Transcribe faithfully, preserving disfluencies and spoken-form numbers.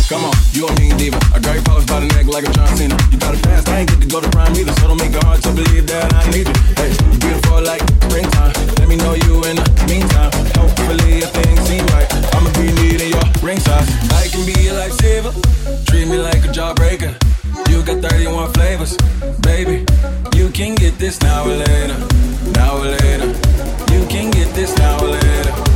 Come on, you a mean diva. I got your powers by the neck like a John Cena. You got it fast, I ain't get to go to prime either, so don't make it hard to believe that I need you. Hey, you beautiful like springtime. Let me know you in the meantime. Hopefully if things seem right, I'ma be needing your ring size. I can be your lifesaver, treat me like a jawbreaker. You got thirty-one flavors, baby. You can get this now or later, now or later. You can get this now or later.